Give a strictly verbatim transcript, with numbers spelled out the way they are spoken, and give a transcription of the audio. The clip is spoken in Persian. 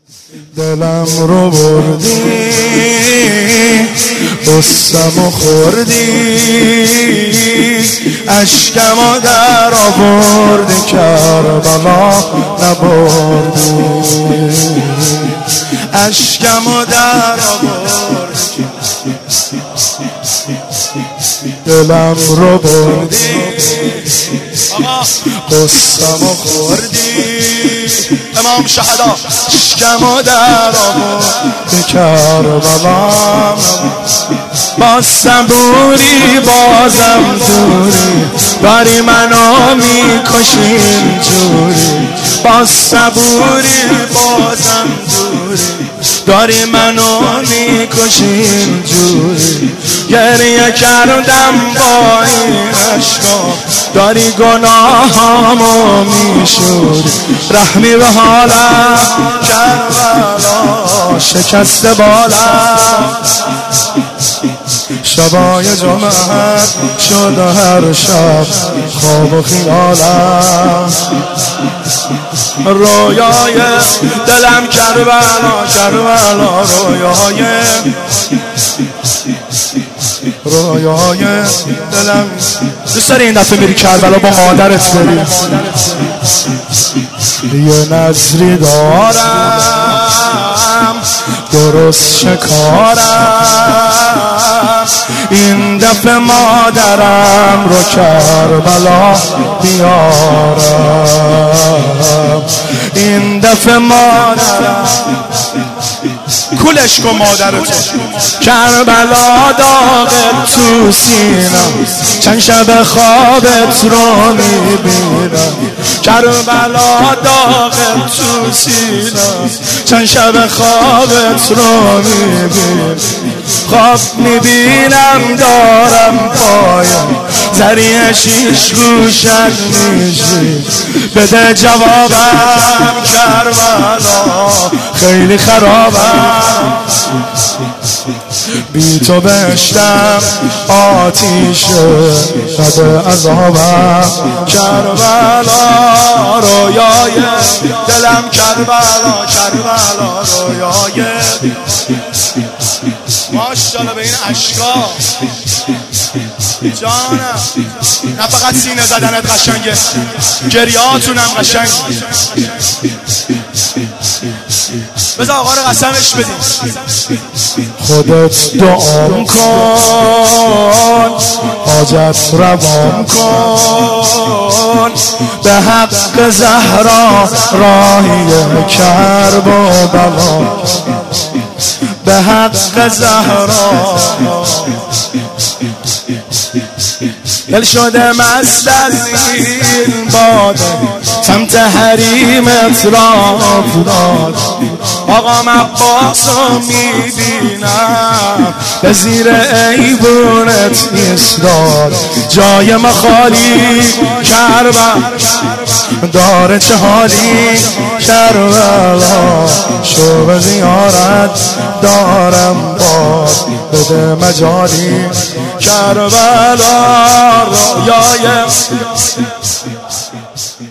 دلم رو بردی، قصه‌مو خوردی، اشکمو در آوردی، کربلا نبردی، اشکمو در آوردی، دلم رو بردی، قصه‌مو خوردی، امام شهدا اشکمو در آوردی، کربلا با صبوری بازم دوری، داری منو میکشی اینجوری، با صبوری بازم دوری، داری منو میکشی اینجوری، گریه کردم با این عشقا، داری گناهامو میشوری، رحمی به حالم کربلا شکست بالم، شبای جمعه شد هر شب خواب و خیالم، رویای دلم کربلا کربلا، رویای رویای دلم. دوست داری این دفعه میری کربلا با مادرت بری؟ یه نظری دارم درست شکارم، این دفعه مادرم رو کربلا بیارم، این دفعه مادرم کولش کن مادرتو، کربلا داغت تو سینم، چند شب خوابت رو میبینم، کربلا داغت تو سینم، چند شب خوابت رو میبینم، خواب میبینم دارم پایم، زریع شیش گوشت میشی، بده جوابم کربلا خیلی خرابم، بی تو بهشتم آتیشه شب عذابم، کربلا رویای دلم، کربلا کربلا رویای. ماشاءالله به این اشکا جانم، نه فقط سینه زدنت قشنگه، گریهاتونم قشنگ. بذار آقا رو قسمش بدیم. خودت دعام کن، حاجت روام کن، به حق زهرا راهی کرب و بلا، به حق زهرا دل شده مست از این باده، سمت حریمت را افتاد، آقا عباسو میبینم به زیر ایوونت ایستاد، جای ما خالی کربلا داره چه حالی، کربلا شو به زیارت دارم باد، بده مجالی، کربلا رویای